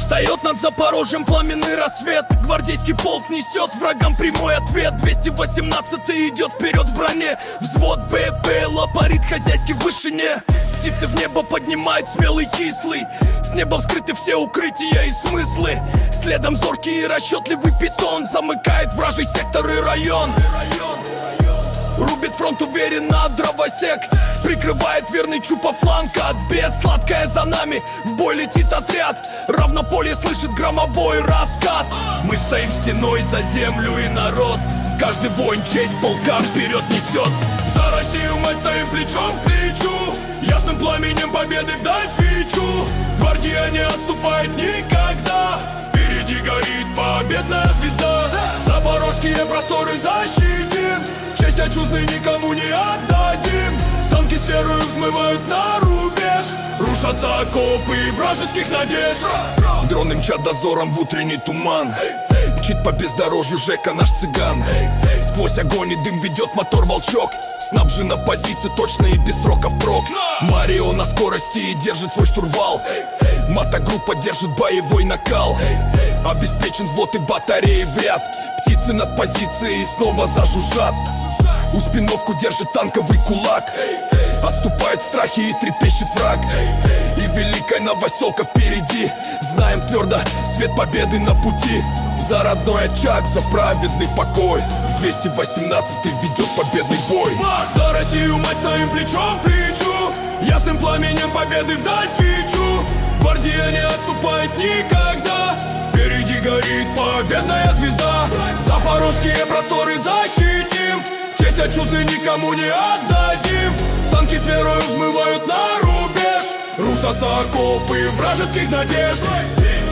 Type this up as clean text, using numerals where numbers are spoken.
Встает над Запорожьем пламенный рассвет. Гвардейский полк несет врагам прямой ответ. 218-й идет вперед в броне. Взвод БПЛА парит хозяйский в вышине. Птицы в небо поднимает смелый кислый. С неба вскрыты все укрытия и смыслы. Следом зоркий и расчетливый питон замыкает вражий сектор и район. Рубит фронт уверенно дровосек. Прикрывает верный Чупа фланг от бед. Сладкая за нами, в бой летит отряд. Равнополе слышит громовой раскат. Мы стоим стеной за землю и народ. Каждый воин честь полка вперед несет. За Россию, мать, стоим плечом к плечу. Ясным пламенем победы вдаль свечу. Гвардия не отступает никогда. Впереди горит победная звезда. Запорожские просторы защитим. Честь отчизны никому не отдадим. Танки с верою взмывают на рубеж. Рушатся окопы вражеских надежд. Дроны мчат дозором в утренний туман. Мчит по бездорожью Жека наш цыган. Сквозь огонь и дым ведет мотор волчок. Снабжен на позиции точно и без сроков прок. Марио на скорости и держит свой штурвал. Мотогруппа держит боевой накал. Обеспечен взвод и батареи в ряд. Птицы над позицией снова зажужжат. Успеновку держит танковый кулак. Отступает в страхе и трепещет враг. И великая новоселка впереди. Знаем твердо, свет победы на пути. За родной очаг, за праведный покой. 218-й ведет победный бой. За Россию, мать, стоим плечом к плечу. Ясным пламенем победы вдаль свечу. Гвардия не отступает никогда. Впереди горит победная звезда. Запорожские просторы защитим. Честь отчизны никому не отдадим. Танки с верою взмывают на рубеж. Рушатся окопы вражеских надежд.